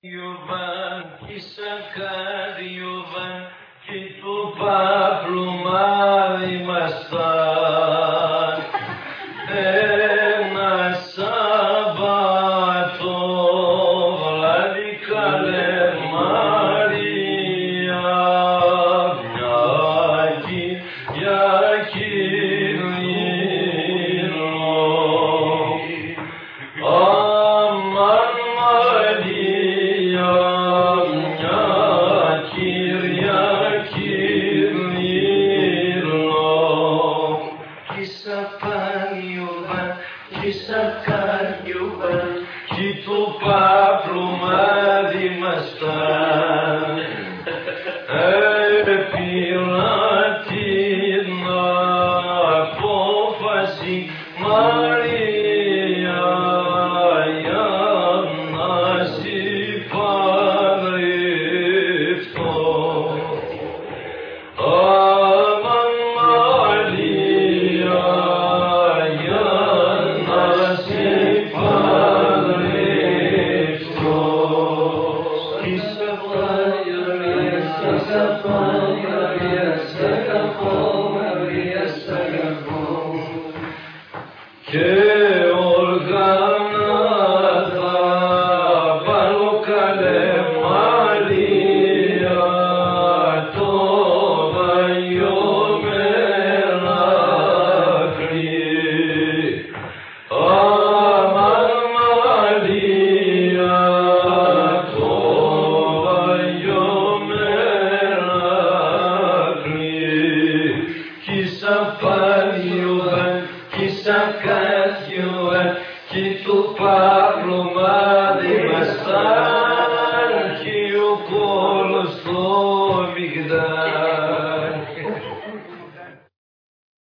Ιωβάν, κι Σακάριωβάν, κι του Παύλου μάδημασταν ένα Σάββατο βράδυ καλέ Μαρία, μια Κυριακή λύνω. Αμάν Μαρία, μια Κυριακή λύνω. Κι Σακάριωβάν, κι Σακάριωβάν, κι του Παύλου μάδημασταν έπειρα την απόφαση Μαρία για να σε παντρευτώ. Αμάν Μαρία, για να σε παντρευτώ. Κι σ' και οργάνα θα βάλω καλέ Μαρία, το Βαγιό Μερακλή. Αμάν Μαρία, το Βαγιό Μερακλή. Κι Σαφάριωβάν, κι Σακάριωβάν, κι του Παύλου μάδημασταν, κι ο κόλος στο Μιγδάλ